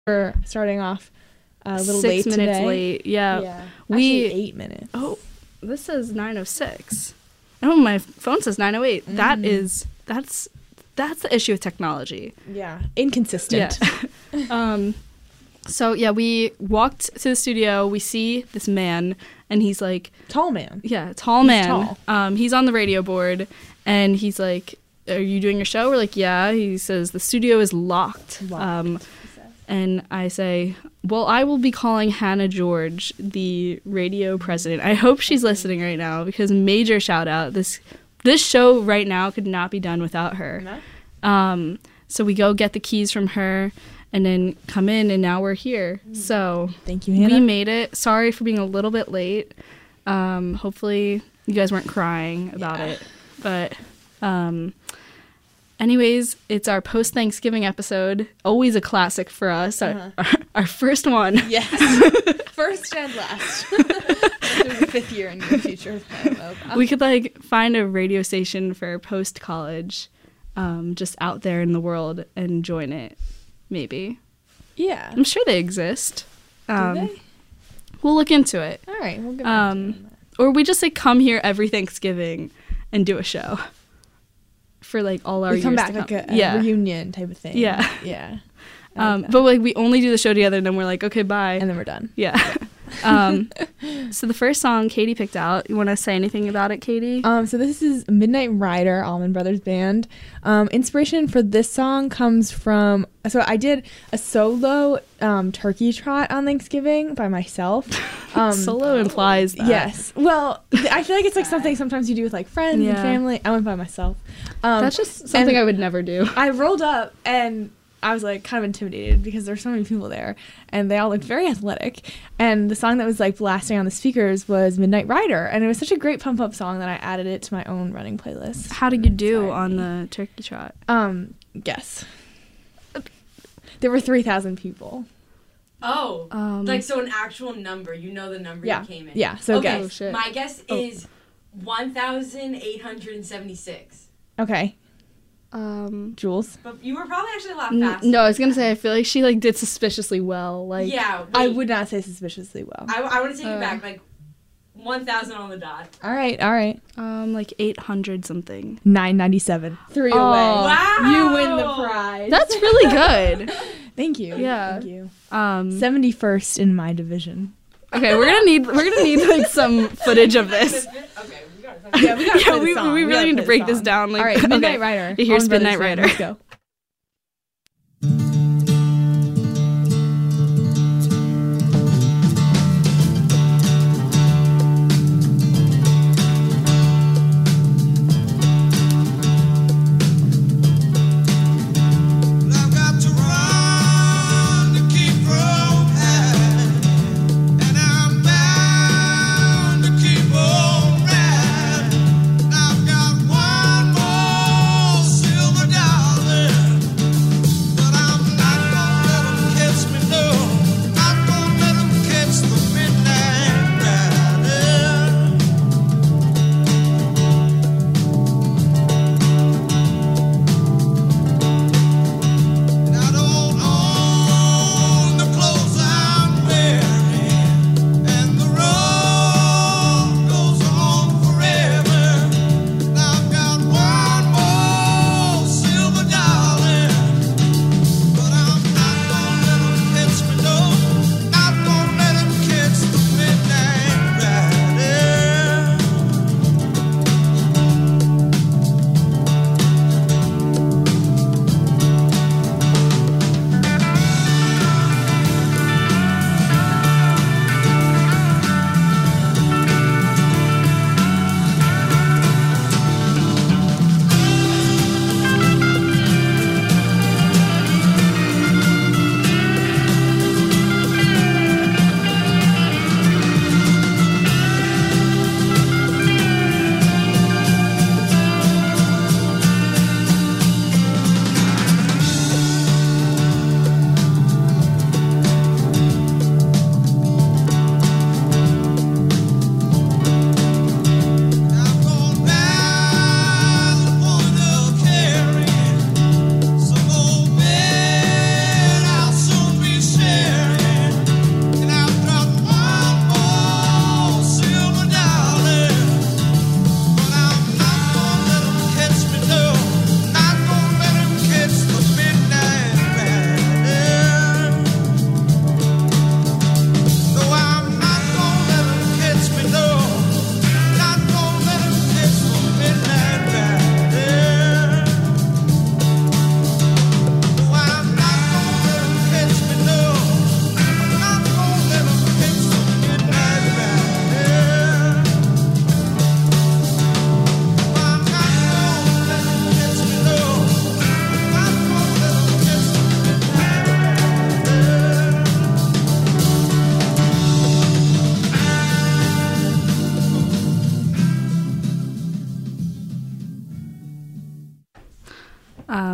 We're starting off a little 6 late minutes today. late. Yeah. Actually, 8 minutes. Oh, this says 9:06. Oh, my phone says 9:08. That's the issue with technology. Yeah, inconsistent. Yeah. So yeah, we walked to the studio. We see this man, and he's like, Tall man. yeah, tall man. Tall. He's on the radio board, and he's like, "Are you doing your show?" We're like, "Yeah." He says the studio is locked. And I say, well, I will be calling Hannah George, the radio president. I hope she's listening right now, because major shout out. This show right now could not be done without her. No? So we go get the keys from her and then come in, and now we're here. So Thank you, Hannah. we made it. Sorry for being a little bit late. Hopefully you guys weren't crying about it. But anyways, it's our post-Thanksgiving episode. Always a classic for us. Our first one. Yes. First and last. Through the 5th year in the future. We could find a radio station for post-college, just out there in the world, and join it. Maybe. Yeah. I'm sure they exist. Do they? We'll look into it. All right. We'll get back to that. Or we just come here every Thanksgiving and do a show for all our We years come to back come. like a reunion type of thing. Yeah. Yeah. But we only do the show together, and then we're like, okay, bye. And then we're done. Yeah. So the first song Katie picked out, you want to say anything about it, Katie? So this is Midnight Rider, Allman Brothers Band. Inspiration for this song comes from, so I did a solo turkey trot on Thanksgiving by myself. Solo implies that. Yes. Well, I feel like it's something sometimes you do with friends and family. I went by myself. That's just something I would never do. I rolled up and I was kind of intimidated because there's so many people there and they all looked very athletic. And the song that was blasting on the speakers was Midnight Rider. And it was such a great pump up song that I added it to my own running playlist. How did you do on the turkey trot? Guess. There were 3,000 people. Oh, so an actual number. You know the number you came in. Yeah, so okay, guess. Oh, shit. My guess is 1,876. Okay. Jules? But you were probably actually a lot faster. No, I was going to say, I feel like she did suspiciously well. Yeah. Wait, I would not say suspiciously well. I want to take it back. 1,000 on the dot. All right. 800 something. 997. 3 away. Wow. You win the prize. That's really good. Thank you. Yeah. Thank you. 71st in my division. Okay, we're gonna need some footage of this. Okay, we got it. Yeah, we gotta play the we song. really gotta need play to break the this song. down. All right, Midnight Rider. Here's Allman Midnight Brothers Rider. Band. Let's go. I've got one more silver dollar.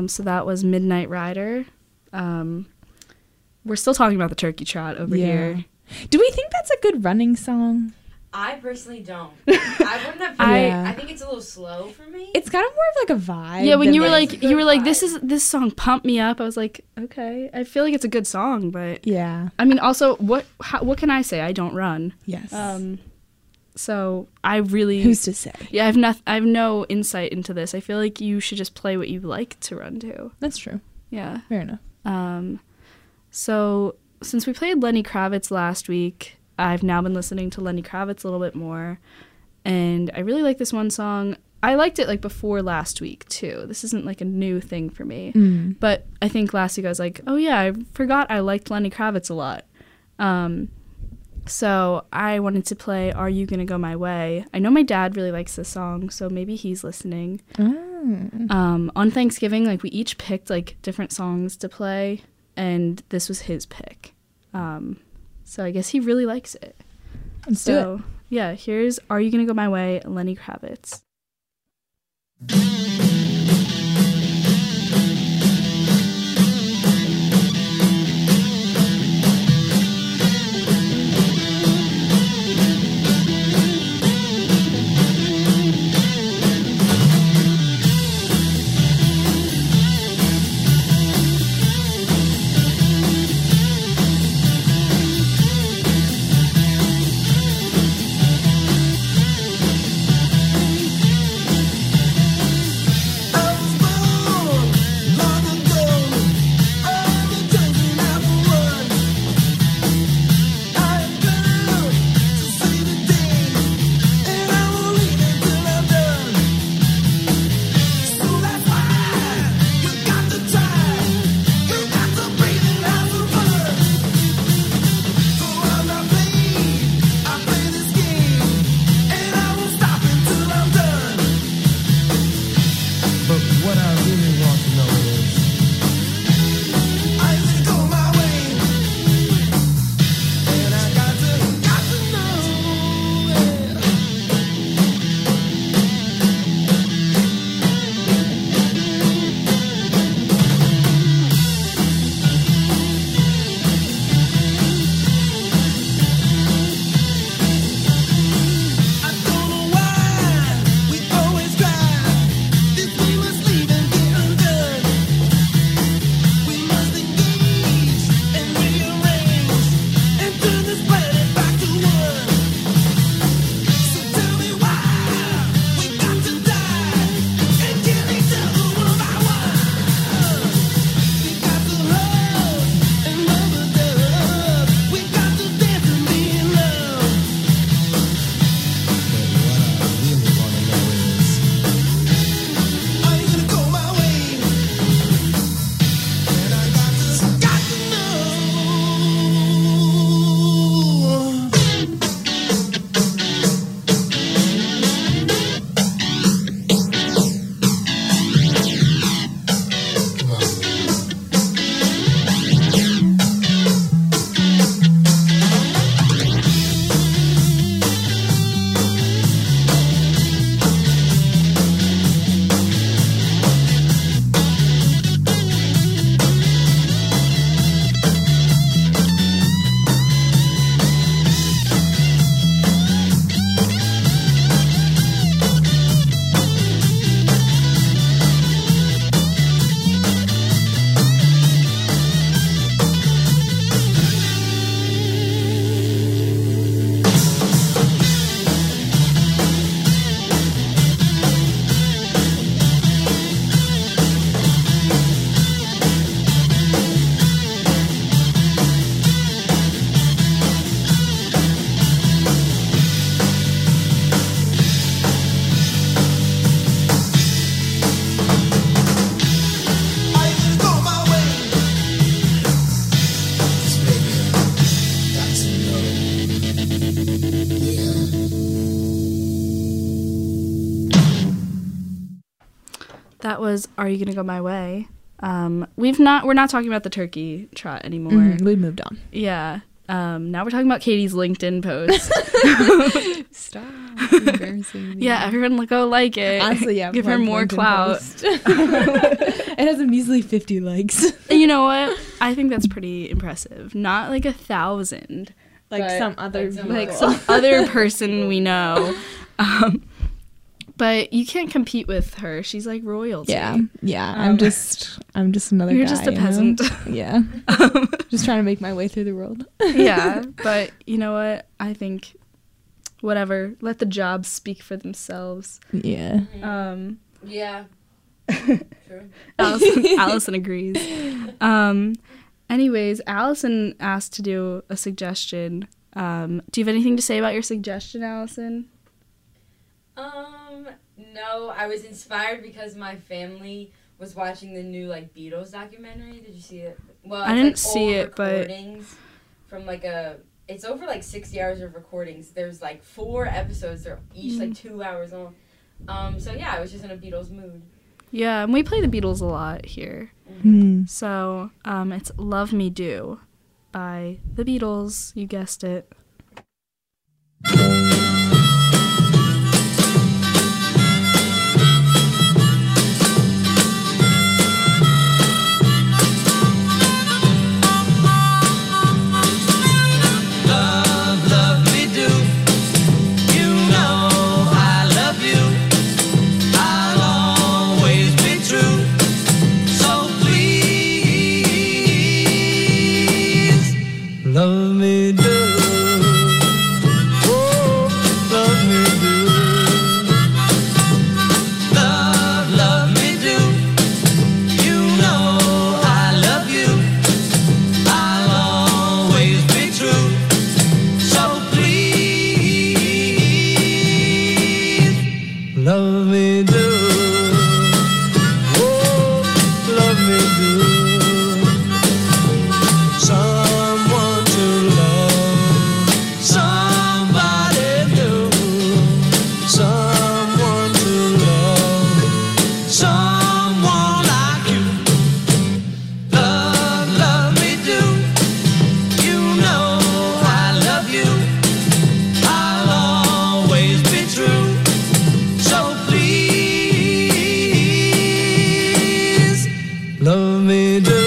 So that was Midnight Rider. We're still talking about the turkey trot over here. Do we think that's a good running song? I personally don't. I wouldn't have. I think it's a little slow for me. It's kind of more of like a vibe. Yeah, when you were like, this song pumped me up. I was like, okay, I feel like it's a good song, but yeah. I mean, also, what can I say? I don't run. Yes. So I really. Who's to say? Yeah, I have no insight into this. I feel like you should just play what you like to run to. That's true. Yeah. Fair enough. So since we played Lenny Kravitz last week, I've now been listening to Lenny Kravitz a little bit more, and I really like this one song. I liked it like before last week too. This isn't like a new thing for me, but I think last week I was like, oh yeah, I forgot I liked Lenny Kravitz a lot. So I wanted to play Are You Gonna Go My Way? I know my dad really likes this song, so maybe he's listening. On Thanksgiving, like we each picked like different songs to play, and this was his pick. So I guess he really likes it. Let's do it. Yeah, here's Are You Gonna Go My Way, Lenny Kravitz. That was Are You Gonna Go My Way? We're not talking about the turkey trot anymore. We moved on. Yeah. Now we're talking about Katie's LinkedIn post. Stop embarrassing me. Yeah, everyone go like it. Honestly, yeah. Give her more clout. It has a measly 50 likes. You know what? I think that's pretty impressive. Not like 1,000. Like some other person we know. But you can't compete with her. She's like royalty. Yeah. I'm just another guy. You're just a peasant. Yeah. Just trying to make my way through the world. Yeah, but you know what? I think whatever. Let the jobs speak for themselves. Yeah. Yeah. True. Allison agrees. Anyways, Allison asked to do a suggestion. Do you have anything to say about your suggestion, Allison? No, I was inspired because my family was watching the new Beatles documentary. Did you see it? Well, I didn't see it, but from it's over 60 hours of recordings. There's 4 episodes. They're each 2 hours long. So yeah, I was just in a Beatles mood. Yeah, and we play the Beatles a lot here. Mm-hmm. So it's Love Me Do by the Beatles. You guessed it. Love me do, oh, love me do. Love me do. You know I love you. I'll always be true. So please, love me do. Oh, love me do. Someone to love, somebody new. Someone to love, someone like you. Love me do. You know I love you. I'll always be true. So please, love me do.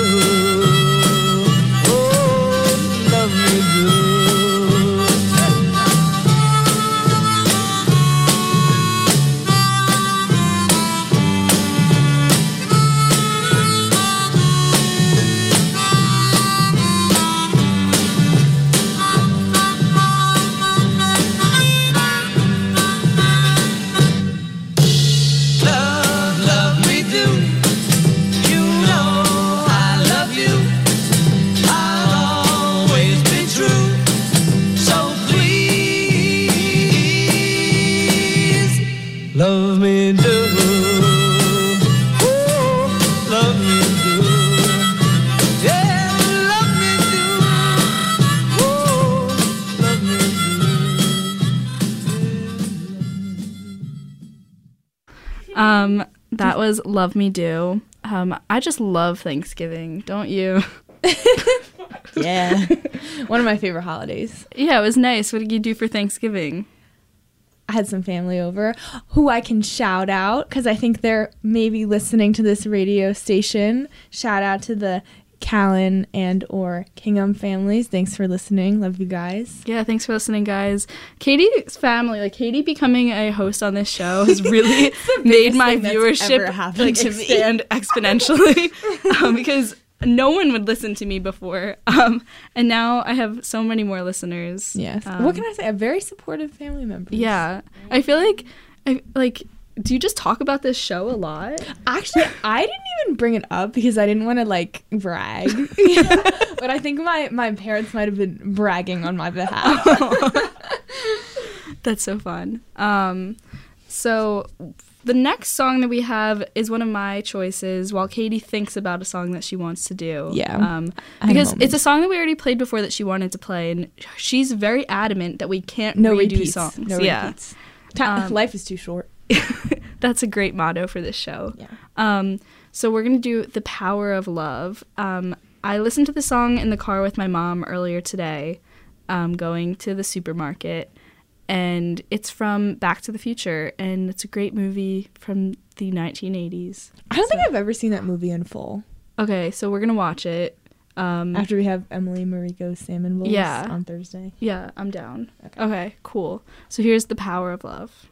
Love me do. You know I love you. I'll always be true. So please, love me do. Oh, love me do. Yeah, love me do. Oh, love me do. That was Love Me Do. I just love Thanksgiving, don't you? Yeah. One of my favorite holidays. Yeah, it was nice. What did you do for Thanksgiving? I had some family over who I can shout out because I think they're maybe listening to this radio station. Shout out to the Callan and or Kingham families. Thanks for listening. Love you guys. Yeah, thanks for listening, guys. Katie's family, Katie becoming a host on this show has really made my viewership expand exponentially because no one would listen to me before. And now I have so many more listeners. Yes. What can I say? A very supportive family member. Yeah. I feel like do you just talk about this show a lot? Actually, I didn't even bring it up because I didn't want to brag. But I think my parents might have been bragging on my behalf. That's so fun. So the next song that we have is one of my choices while Katie thinks about a song that she wants to do. Yeah. Because it's a song that we already played before that she wanted to play, and she's very adamant that we can't redo songs. No repeats. Life is too short. That's a great motto for this show. Yeah. So we're going to do The Power of Love. I listened to the song in the car with my mom earlier today, going to the supermarket, and it's from Back to the Future, and it's a great movie from the 1980s. I don't think I've ever seen that movie in full. Okay, so we're gonna watch it. After we have Emily Mariko's Salmon Bowls Yeah. on Thursday. Yeah, I'm down. Okay. Okay, cool. So here's The Power of Love.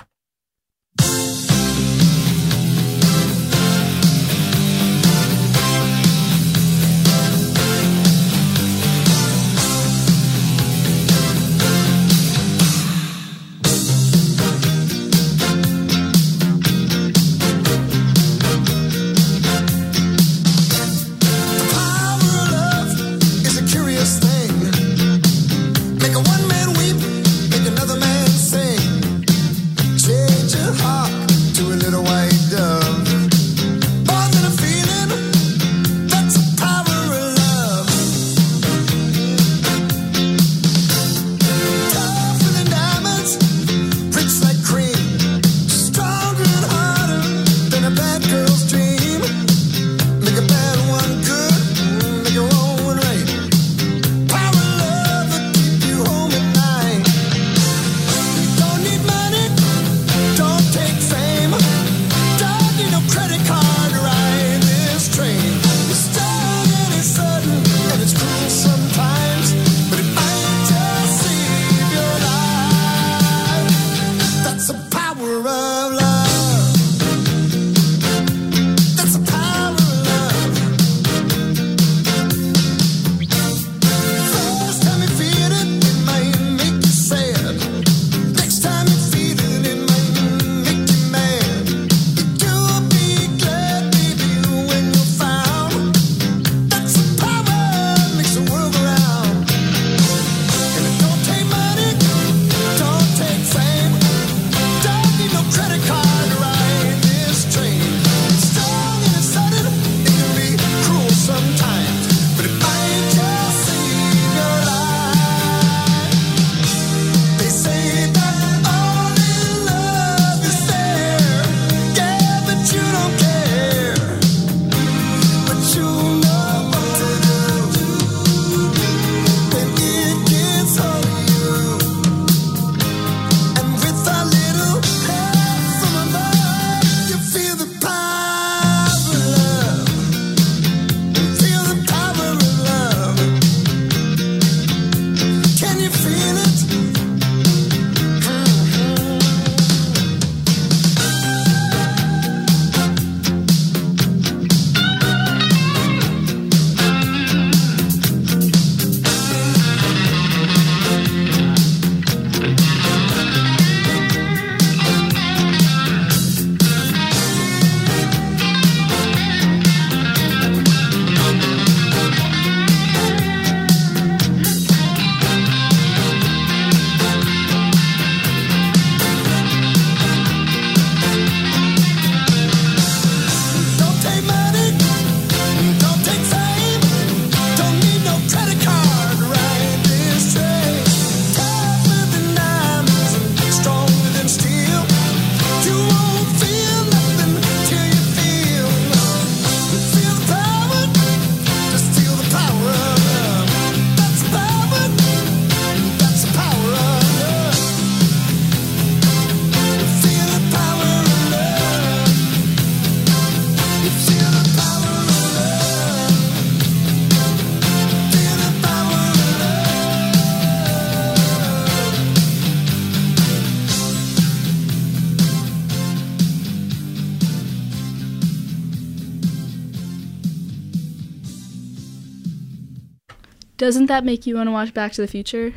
Doesn't that make you want to watch Back to the Future?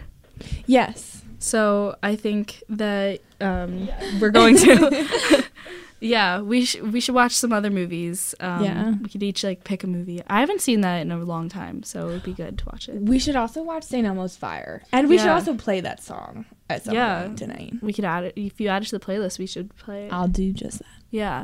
Yes. So I think that we're going to. Yeah, we should watch some other movies. Yeah. We could each pick a movie. I haven't seen that in a long time, so it would be good to watch it. We should also watch St. Elmo's Fire. And we should Yeah. also play that song at some point tonight. We could add it. If you add it to the playlist, we should play it. I'll do just that. Yeah.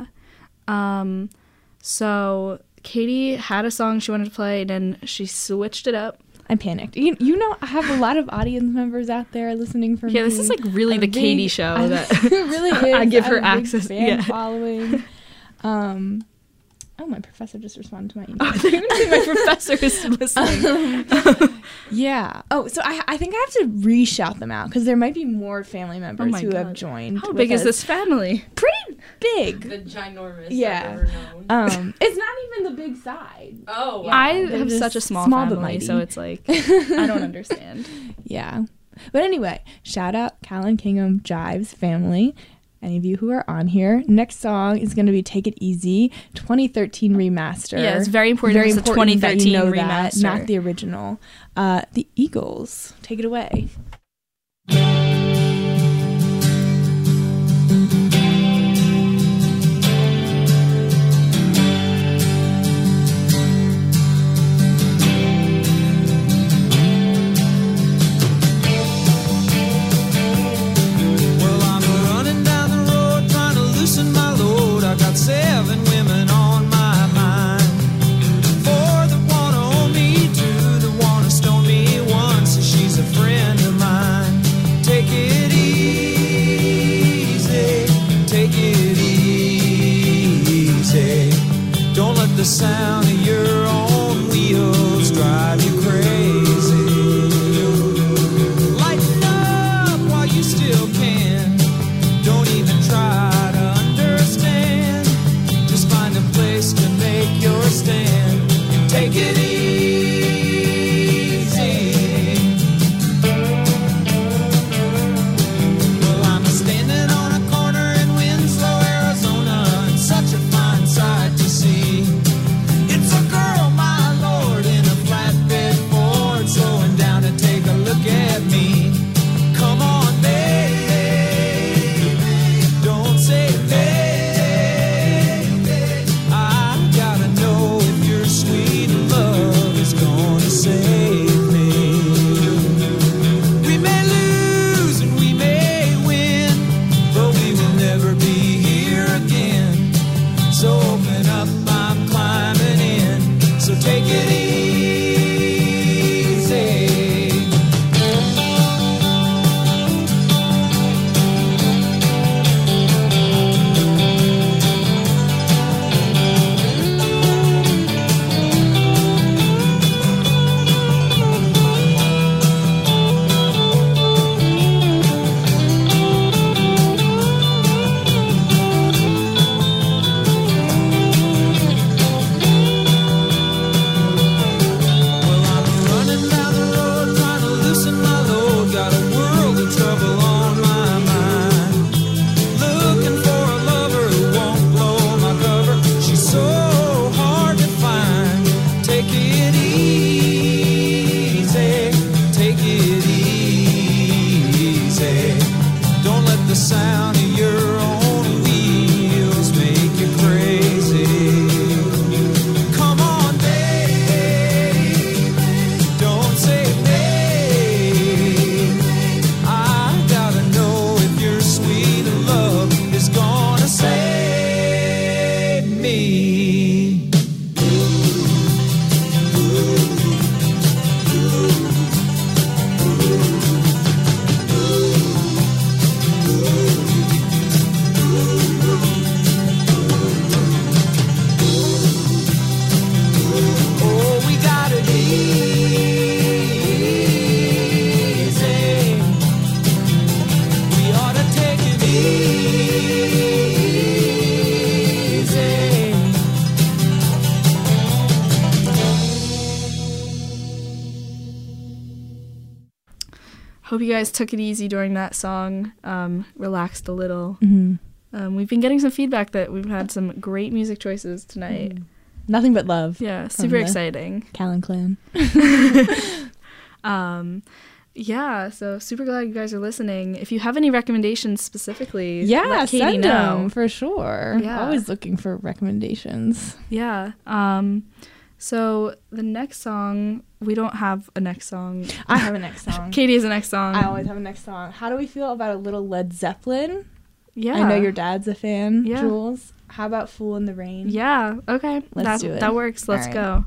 So Katie had a song she wanted to play, and then she switched it up. I panicked. You know, I have a lot of audience members out there listening for me. Yeah, this is really the Katie show. It really is. I give her have a big access. fan following. Oh, my professor just responded to my email. Oh, they're going to say my professor is listening. Yeah. Oh, so I think I have to re-shout them out because there might be more family members who have joined. How big is this family? big. The ginormous Yeah. I've ever known. It's not even the big side. Oh, wow. I they're have just such a small small but family, mighty. so it's like I don't understand. Yeah. But anyway, shout out Callan Kingham Jives family. Any of you who are on here. Next song is going to be Take It Easy, 2013 remaster. Yeah, it's very important. It's a that 2013 you know remaster, that, not the original. The Eagles, take it away. Well, I'm running down the road trying to loosen my load. I got 7 women on my mind. 4 that wanna own me, 2 that wanna stone me, 1 says she's a friend of mine. Take it easy, take it easy. Don't let the sound of your own wheels drive you crazy. Lighten up while you still can. Don't even try to understand. Just find a place to make your stand. Take it easy. Well, I'm standing on a corner in Winslow, Arizona, and such a fine sight to see. It's a girl, my lord, in a flatbed Ford, slowing down to take a look at me. Come on, baby, don't say baby. I gotta know if your sweet love is gonna save me. We may lose and we may win, but we will never be here again. So open up, I'm climbing in. So take it easy. Well, I'm running down the road trying to loosen my load. Got a world of trouble on my mind. Looking for a lover who won't blow my cover. She's so hard to find. Take it easy. Take it easy. Don't let the sound of your own wheels make you crazy. Come on, baby, don't say baby. I gotta know if your sweet love is gonna save me. Oh, we got it easy. We ought to take it easy. Hope you guys took it easy during that song, relaxed a little. Mm-hmm. We've been getting some feedback that we've had some great music choices tonight. Nothing but love. Yeah, From super the exciting. Callan clan. Yeah, so super glad you guys are listening. If you have any recommendations specifically, Yeah, let Katie send know. them for sure. Yeah. Always looking for recommendations. Yeah. So the next song, we don't have a next song. I have a next song. Katie has a next song. I always have a next song. How do we feel about a little Led Zeppelin? Yeah. I know your dad's a fan, Yeah. Jules. How about Fool in the Rain? Yeah. Okay. Let's do it. That works. Let's All right. go.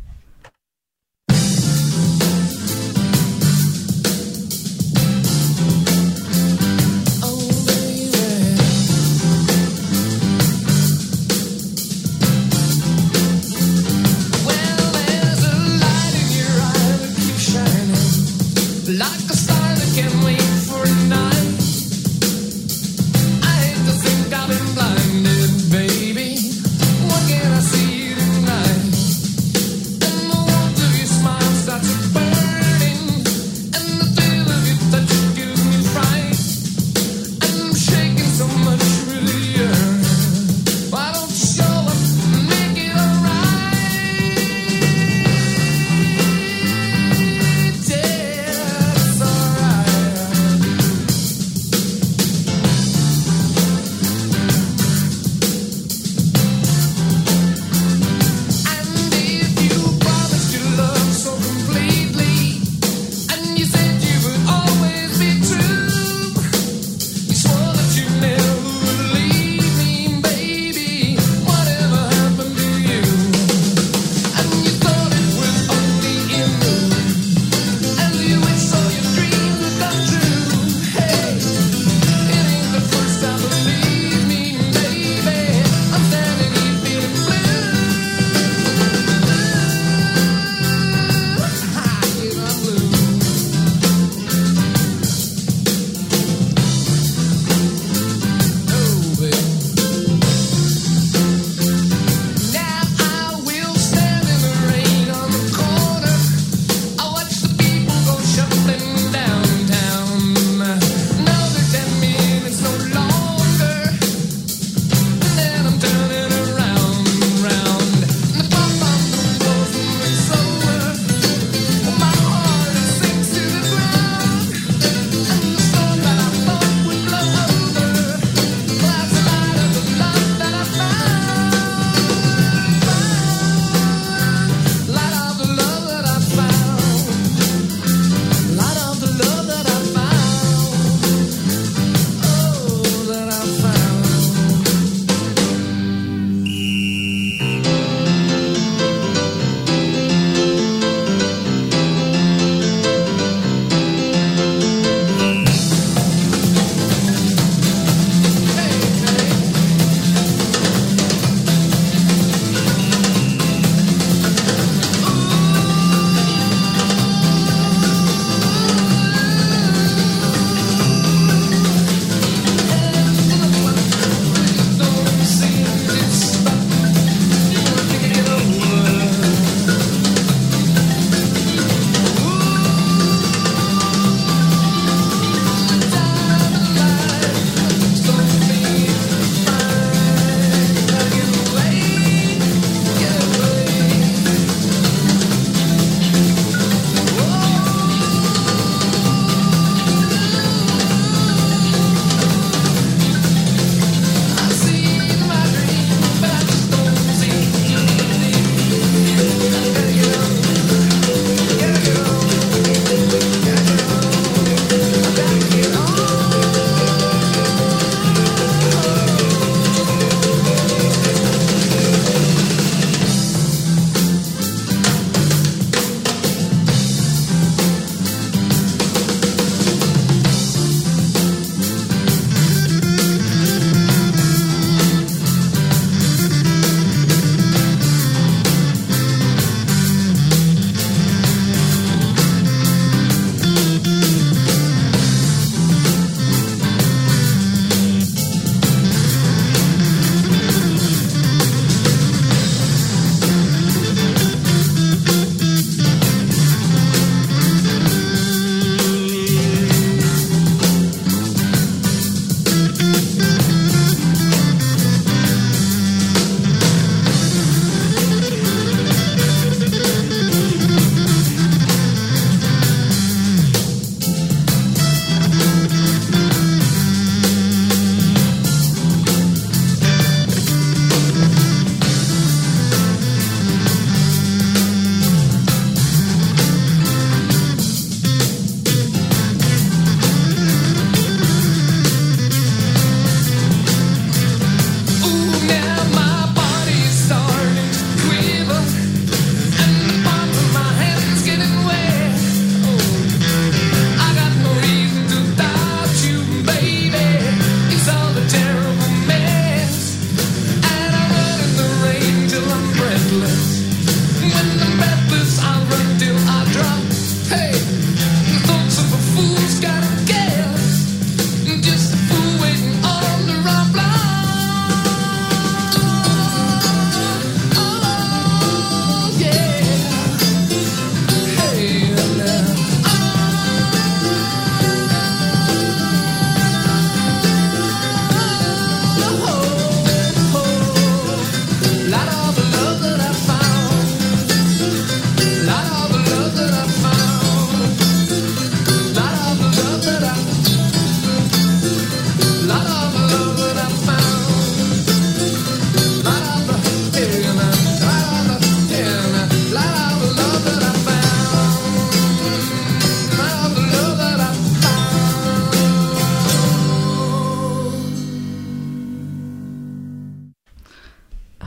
Like a star that can wait for a night. I hate to think I've been blinded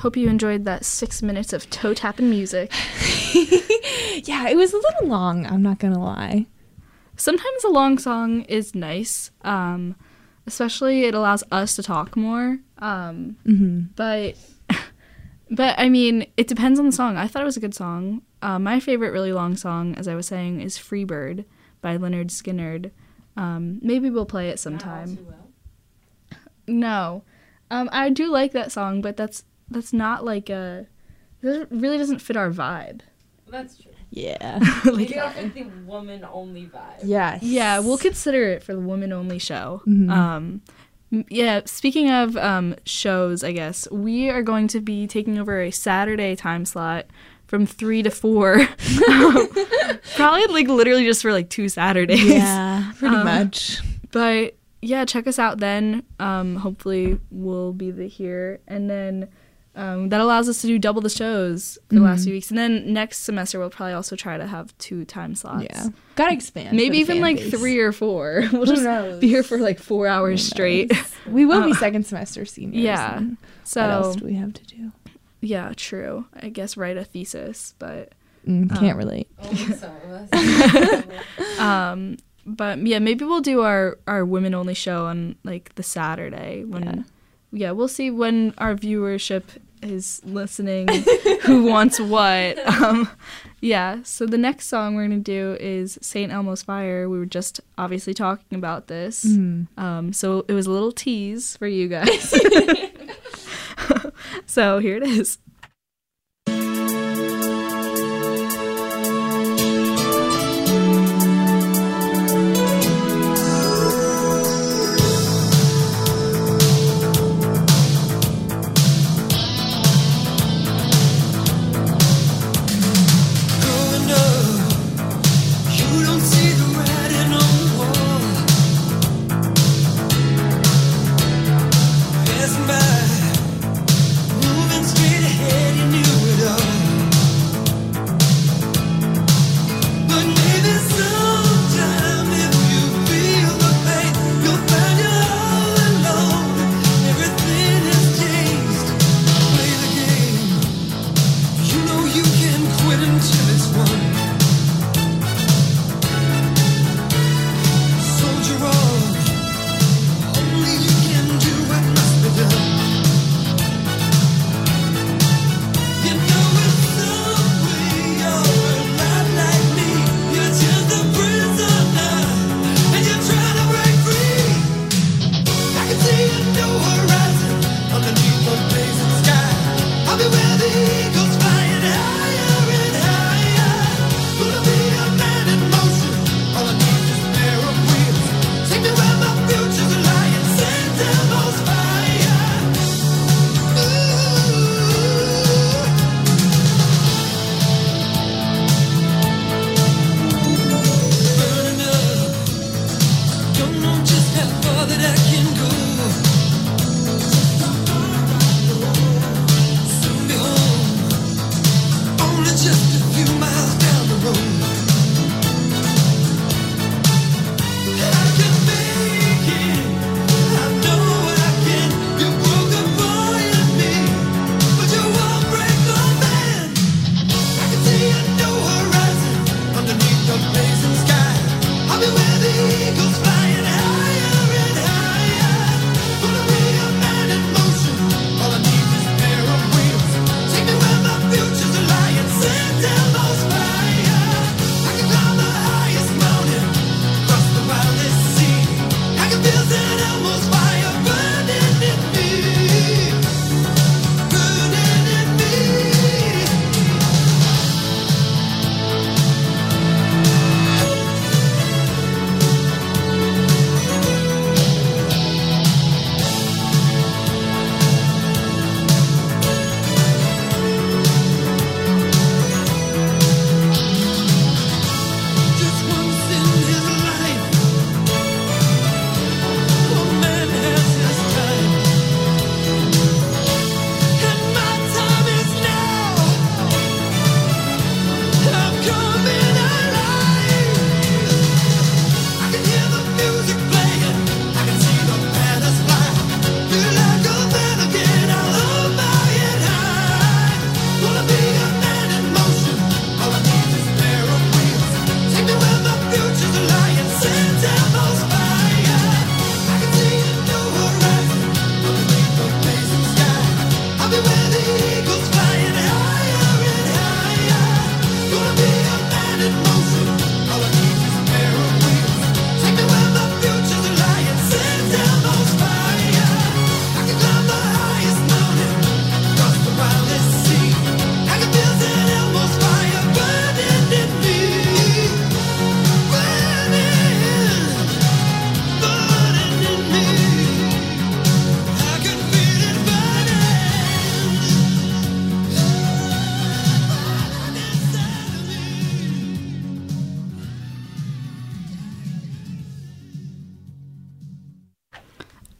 hope you enjoyed that 6 minutes of toe tapping music. Yeah, it was a little long, I'm not gonna lie. Sometimes a long song is nice, especially it allows us to talk more. But I mean, it depends on the song. I thought it was a good song. My favorite really long song, as I was saying, is Freebird by Lynyrd Skynyrd. Maybe we'll play it sometime. No. I do like that song, but that's not like it really doesn't fit our vibe. Well, that's true. Yeah. Maybe I'll fit the woman-only vibe. Yes. Yeah, we'll consider it for the woman-only show. Mhm. Yeah, speaking of shows, I guess, we are going to be taking over a Saturday time slot from 3 to 4. Probably, like, literally just for, like, 2 Saturdays. Yeah, pretty much. But, yeah, check us out then. Hopefully we'll be here. And then that allows us to do double the shows for the last few weeks. And then next semester we'll probably also try to have 2 time slots. Yeah. Gotta expand. Maybe for the even fan like base. 3 or 4. We'll Who just knows? be here for like 4 hours straight. We will be second semester seniors. Yeah. and So what else do we have to do? yeah, true. I guess write a thesis, but Can't relate. Only some of us. but yeah, maybe we'll do our women only show on like the Saturday when we'll see when our viewership is listening who wants what. Yeah, so the next song we're gonna do is St. Elmo's Fire. We were just obviously talking about this. So it was a little tease for you guys. So here it is. Growing up, you don't see the writing on the wall. Passing by, moving straight ahead, you knew it all. But maybe sometime if you feel the pain, you'll find you're all alone. Everything has changed. Play the game. You know you can quit until it's won. Soldier on, only you can do what must be done. You know in some way you're not like me. You're just a prisoner, and you're trying to break free. I can see a new horizon underneath the blazing sky. I'll be where the eagles flying higher and higher. Gonna be a man in motion all I need is a pair of wheels. Take me where my future's lying. St. Elmo's Fire. Burning up. Don't know just how far that I can go. Soon be home, only just a few miles down the road. I can make it, I know I can. You broke a boy in me, but you won't break the man. I can see a new horizon underneath the blazing sky. I'll be where the eagles flying higher and higher.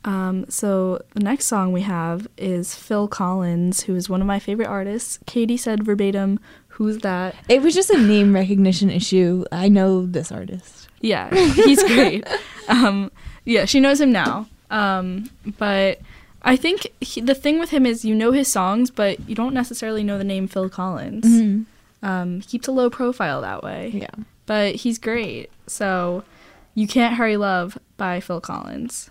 So the next song we have is Phil Collins, who is one of my favorite artists. Katie said verbatim, "Who's that?" It was just a name recognition issue. I know this artist. Yeah, he's great. Yeah, she knows him now. But I think the thing with him is you know his songs, but you don't necessarily know the name Phil Collins. Mm-hmm. He keeps a low profile that way. Yeah. But he's great. So You Can't Hurry Love by Phil Collins.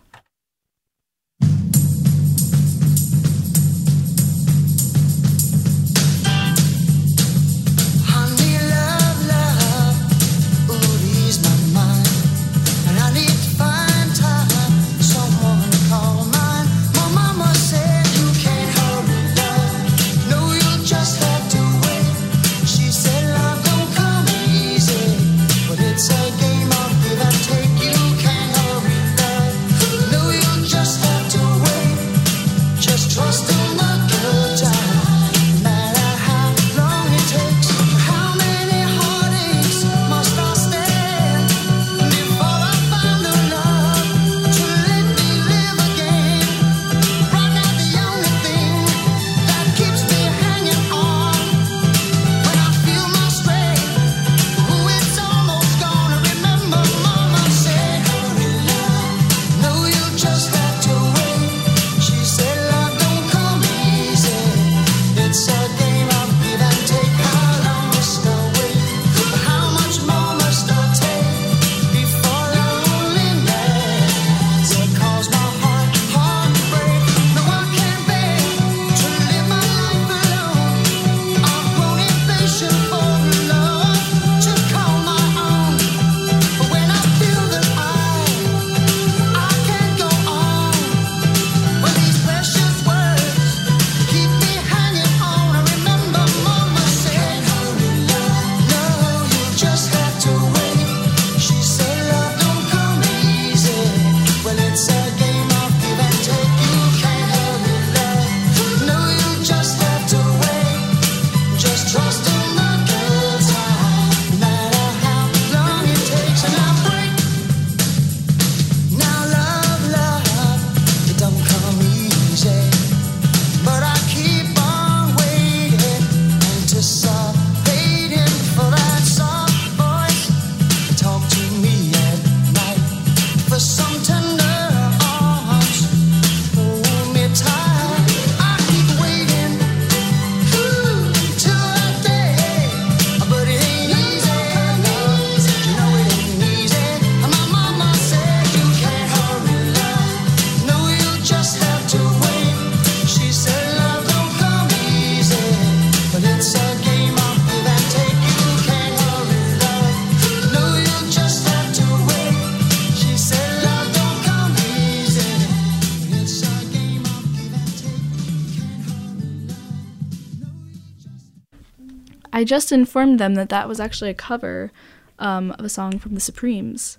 I just informed them that that was actually a cover of a song from the Supremes.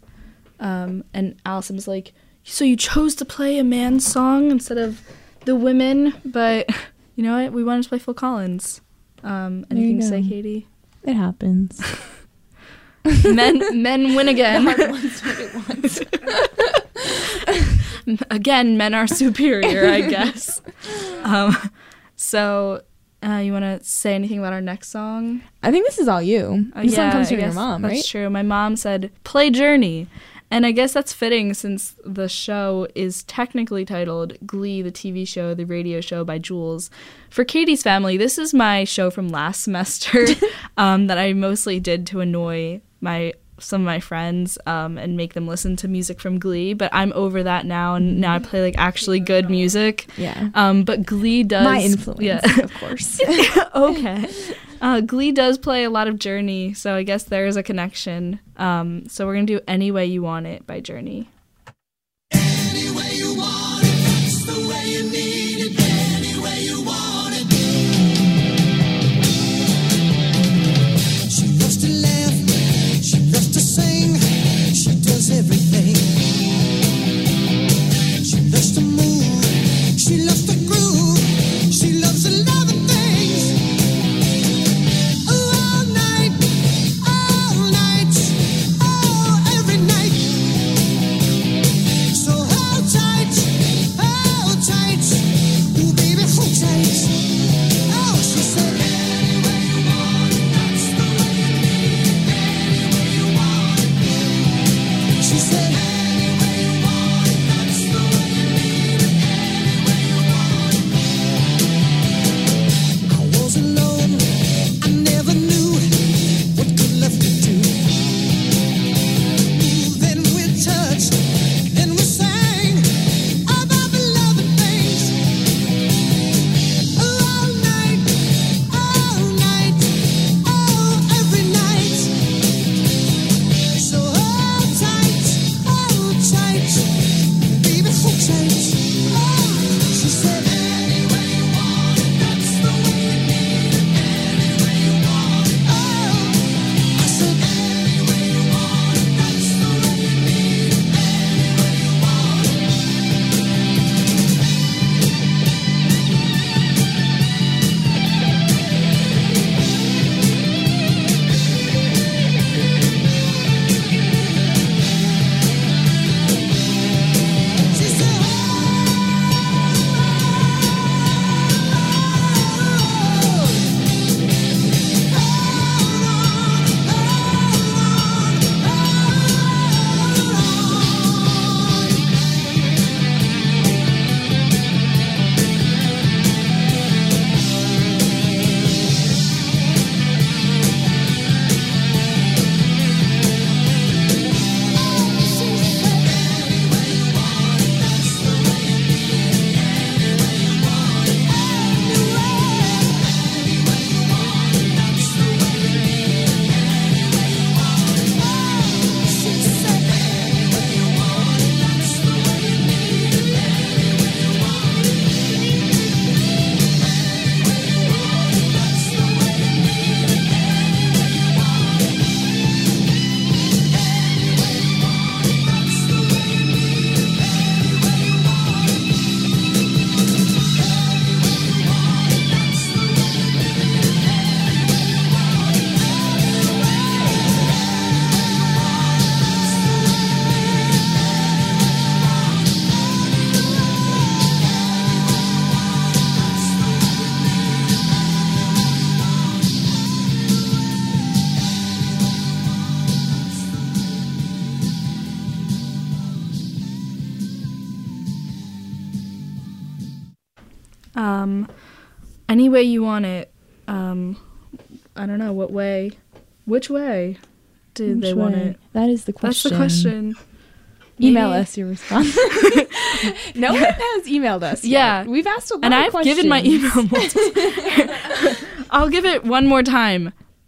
And Allison was like, so you chose to play a man's song instead of the women, but you know what? We wanted to play Phil Collins. Anything to say, Katie? It happens. Men win again. The hard ones win it once. Again, men are superior, I guess. So you want to say anything about our next song? I think this is all you. This song comes from your mom, right? That's true. My mom said, play Journey. And I guess that's fitting since the show is technically titled Glee, the TV show, the radio show by Jules. For Katie's family, this is my show from last semester that I mostly did to annoy some of my friends and make them listen to music from Glee. But I'm over that now, and now I play like actually good music. Yeah. But Glee does... My influence, yeah. of course. Okay. Glee does play a lot of Journey, so I guess there is a connection. So we're going to do Any Way You Want It by Journey. Any way you want it, that's the way you need it. Any way you want it. She loves to laugh, she loves to sing, she does everything. She loves to move, she loves to groove, she loves a lot of things. All night, oh, every night. So hold tight. Any way you want it. I don't know what way. Which way do they want it? That is the question. That's the question. Email Maybe- us your response. No one has emailed us Yeah. yet. We've asked a lot And of I've questions. given my email multiple. I'll give it one more time.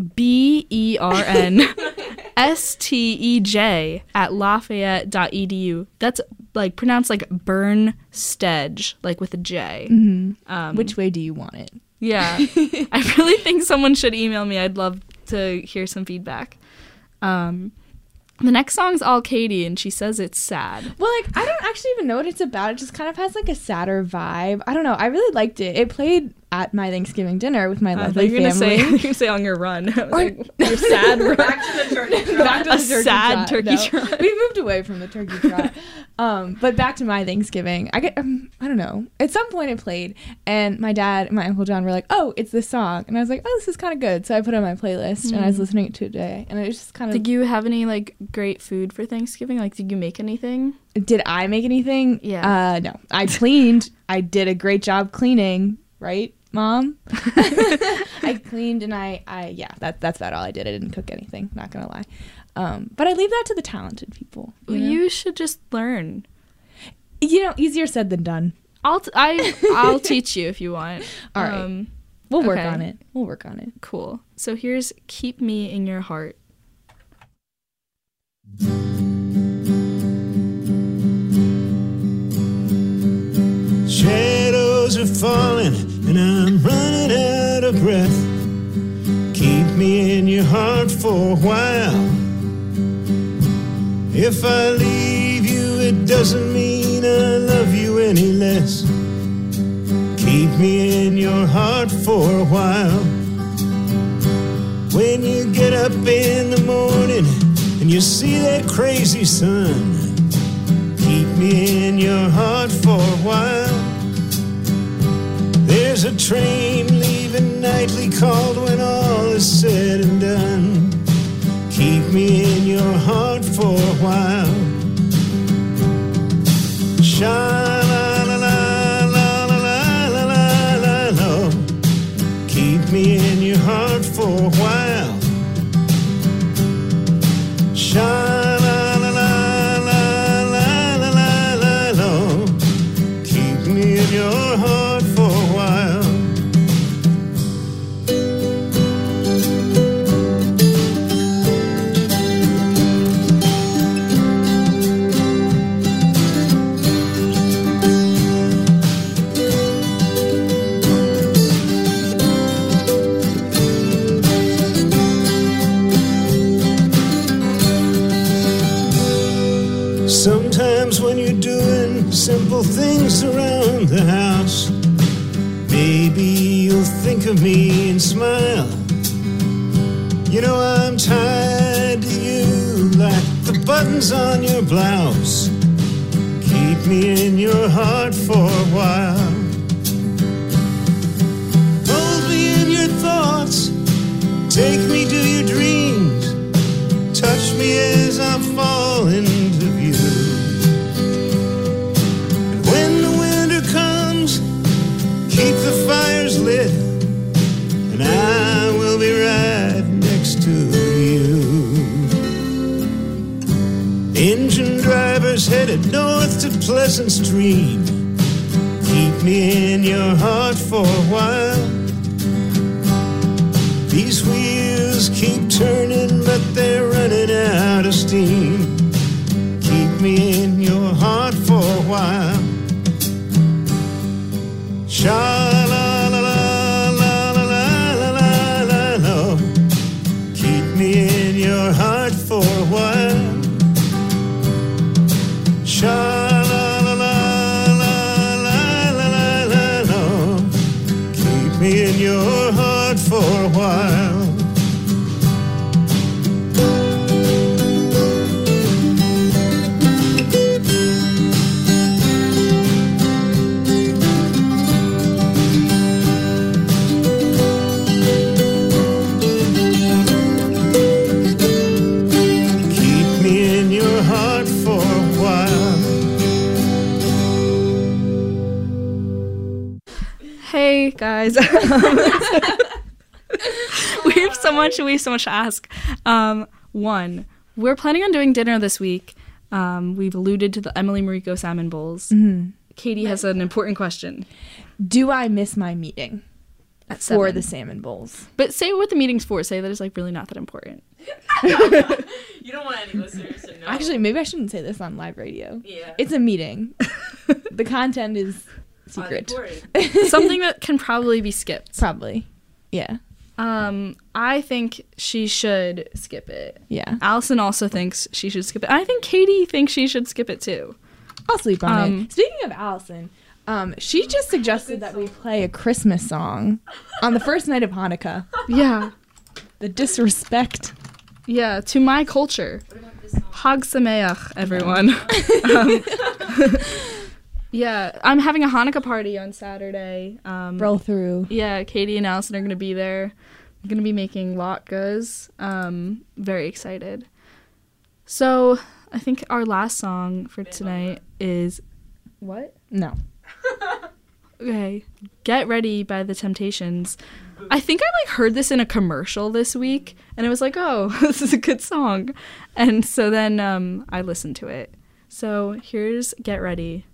BERNSTEJ@lafayette.edu. That's like pronounced like Bernstedge, like with a J. Which way do you want it? Yeah. I really think someone should email me. I'd love to hear some feedback. The next song's All Katie, and she says it's sad. Well, like, I don't actually even know what it's about. It just kind of has, like, a sadder vibe. I don't know. I really liked it. It played at my Thanksgiving dinner with my lovely You're family. going to say on your run. I was like, your sad run. Back to the turkey trot. Back to the A turkey sad trot. turkey No. trot. We moved away from the turkey trot. But back to my Thanksgiving. I don't know. At some point it played, and my dad and my Uncle John were like, oh, it's this song. And I was like, oh, this is kind of good. So I put it on my playlist, and I was listening to it today. And it was just kind of... Did you have any, like, great food for Thanksgiving? Like, did you make anything? Did I make anything? Yeah. No. I cleaned. I did a great job cleaning, right, Mom? I cleaned, and that's about all I did. I didn't cook anything, not gonna lie. But I leave that to the talented people. You should just learn. Easier said than done. I'll teach you if you want. All right. We'll work okay. on it. We'll work on it. Cool. So here's Keep Me in Your Heart. Shadows are falling and I'm running out of breath. Keep me in your heart for a while. If I leave you, it doesn't mean I love you any less. Keep me in your heart for a while. When you get up in the morning and you see that crazy sun, keep me in your heart for a while. There's a train leaving nightly called when all is said and done. Keep me in your heart for a while. Sha-la-la-la-la-la-la-la-la. Keep me in your heart for a while. Sha-la-la-la-la-la-la-la. Keep me in your heart for a while. Sometimes when you're doing simple things around the house, maybe you'll think of me and smile. You know I'm tied to you like the buttons on your blouse. Keep me in your heart for a while. Hold me in your thoughts, take me to your dreams, touch me as I fall into view. And when the winter comes, keep the fires lit, and I will be right next to you. Engine drivers headed north to Pleasant Stream. Keep me in your heart for a while. These wheels keep turning, but they're running out of steam. Keep me in your heart for a while. Sha-la-la-la-la-la-la-la-la. Keep me in your heart for a while. Sha-la-la-la-la-la-la-la. Keep me in your heart for a while. Keep me in your heart for a while. Hey guys. we have so much to ask. One, we're planning on doing dinner this week. We've alluded to the Emily Mariko salmon bowls. Mm-hmm. Katie has an important question. Do I miss my meeting At for 7. the salmon bowls? But say what the meeting's for. Say that it's like really not that important. You don't want any listeners to know. Actually, maybe I shouldn't say this on live radio. Yeah. It's a meeting. The content is secret. Something that can probably be skipped. Probably. Yeah. I think she should skip it. Yeah. Allison also thinks she should skip it. I think Katie thinks she should skip it too. I'll sleep on it. Speaking of Allison, she just suggested that we play a Christmas song on the first night of Hanukkah. Yeah. The disrespect. Yeah, to my culture. Hag Sameach, everyone. Yeah, I'm having a Hanukkah party on Saturday. Roll through. Yeah, Katie and Allison are going to be there. I'm going to be making latkes. Very excited. So, I think our last song for tonight is... What? No. Okay. Get Ready by The Temptations. I think I heard this in a commercial this week, and it was like, oh, this is a good song. And so then I listened to it. So here's Get Ready.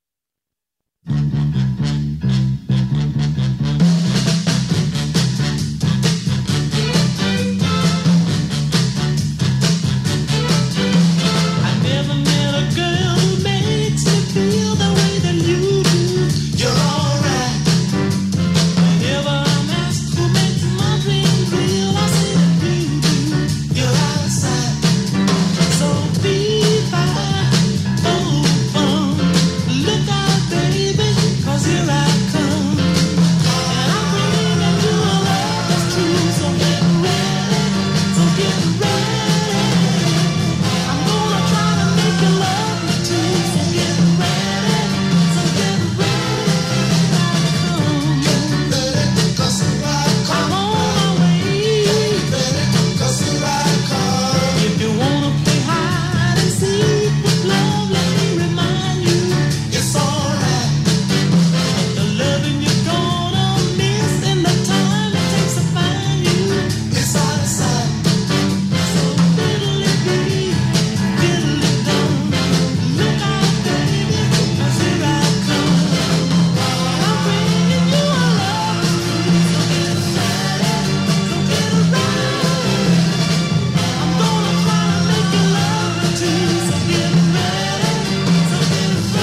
I never met a girl who makes me feel the way that you do. You're alright. Whenever I'm asked who makes my dreams real, I say that you do. You're outside. So be fine. Oh, look out, baby, 'cause here I come. And I'm bringing you a love that's true. So get ready. So get ready. I'm gonna try to make you love me too. So get ready, so get ready. I'm on my way. If you wanna play hide and seek with love, let me remind you, it's alright. The loving you're gonna miss and the time it takes to find you, it's out of sight. So fiddly-dee, fiddly-dum. Look out, baby, 'cause here I come. I'm bringing you a love, so get ready, so get ready. I'm gonna try to make you love me too, so get ready, so get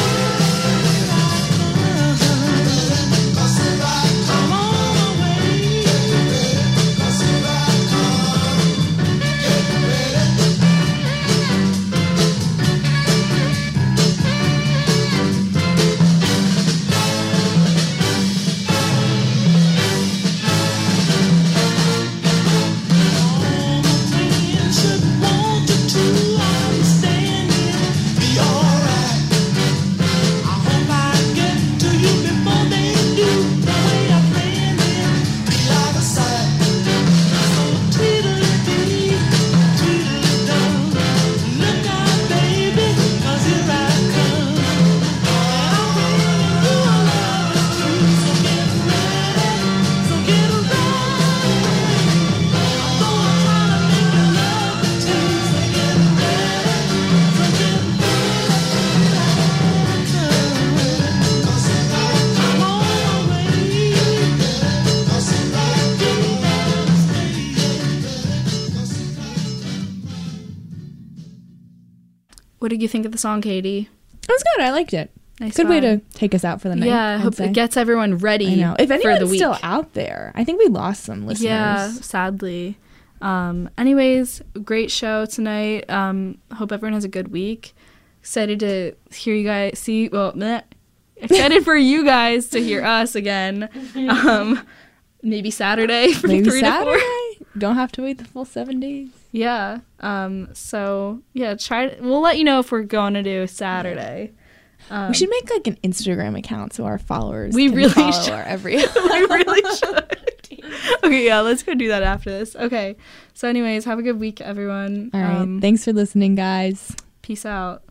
ready. I'm on my way. All my friends should want you to understand it. Be alright. I hope I get to you before they do. The way I planned it, be out of sight. So tweedledee, tweedledum. Look out, baby, 'cause here I come. And I'm bringing you a love that's true. So get ready, so get ready. I'm gonna try to make you love me too. So get ready, so get I'm on my way. What did you think of the song, Katie? It was good. I liked it. Nice Good way vibe. to take us out for the night. Yeah, I I'd hope say. it gets everyone ready I know. If for the anyone's week. still out there, I think we lost some listeners. Yeah, sadly. Anyways, great show tonight. Hope everyone has a good week. Excited to hear you guys excited for you guys to hear us again. Maybe Saturday from Maybe 3 to 4. Saturday. Don't have to wait the full 7 days. Yeah. So yeah, we'll let you know if we're going to do Saturday. We should make like an Instagram account so our followers We can really follow should. our every We really should. Okay, yeah, let's go do that after this. Okay. So anyways, have a good week, everyone. All right. Thanks for listening, guys. Peace out.